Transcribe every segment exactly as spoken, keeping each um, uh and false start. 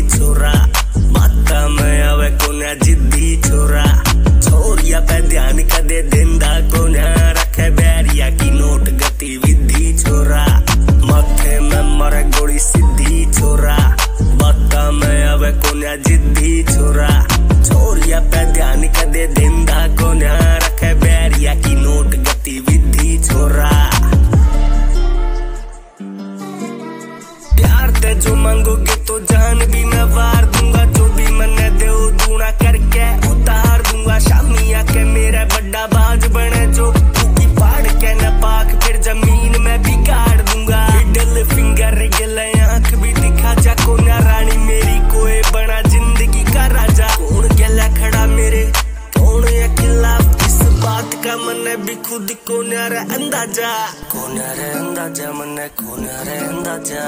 छोरा, बाता में आवे कोन्या जिद्दी छोरा। छोरिया पे ध्यान कदे देंदा कोन्या, रखे बैरिया की नोट गतिविधि छोरा। माथे में मरे गोली सीधी छोरा, बाता में आवे कोन्या जिद्दी छोरा। छोरिया पे ध्यान कदे देंदा कोन्या, रखे बैरिया की नोट गतिविधि छोरा। प्यार ते जो मांगोगे तो जान भी मैं वार दूंगा, जो भी मन्ने दे दूना करके उतार दूंगा। शामी आके मेरा बड़ा बाज बने जो की पाड़ के न पाक, फिर जमीन में भी गाड़ दूंगा। मिडल फिंगर गले आंख भी दिखा जा, कोन्या रानी मेरी कोई बना जिंदगी का राजा। कौन गला खड़ा मेरे कौन अकेला, इस बात का मन्ने भी खुद कोन्या रे अंदाजा। कोन्या रे अंदाजा मन्ने कोन्या रे अंदाजा।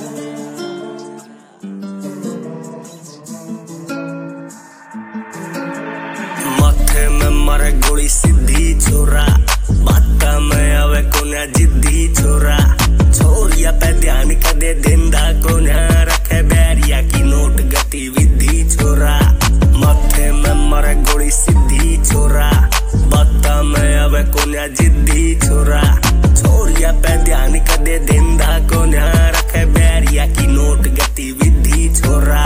माथे में मरे गोली सीधी छोरा, बाता में आवे कोन्या जिद्दी छोरा। छोरिया पे ध्यान कदे देंदा कोन्या, रखे बैरिया की नोट गतिविधि छोरा। माथे में मरे गोली सीधी छोरा, बाता में आवे कोन्या जिद्दी छोरा। छोरिया पे ध्यान कदे देंदा कोन्या, रखे बैरिया की नोट गतिविधि छोरा।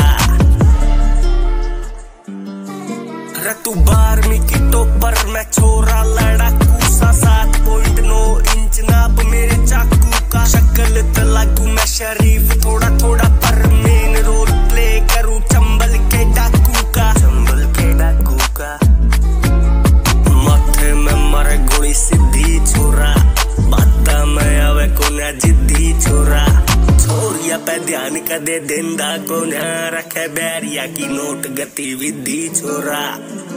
अरे तू बारहवीं की टॉपर मैं छोरा लड़ाकू सा, सात पॉइंट नौ इंच नाप मेरे चाकू का। शक्ल तो लागू मैं शरीफ थोड़ा थोड़ा, पर मेन रोल प्ले करूं चंबल के डाकू का। चंबल के डाकू का। माथे में मरे गोली सीधी छोरा, बाता में आवे कोन्या जिद्दी छोरा। छोरिया पे ध्यान कदे देंदा कोन्या, रखे बैरिया की नोट गतिविधि छोरा।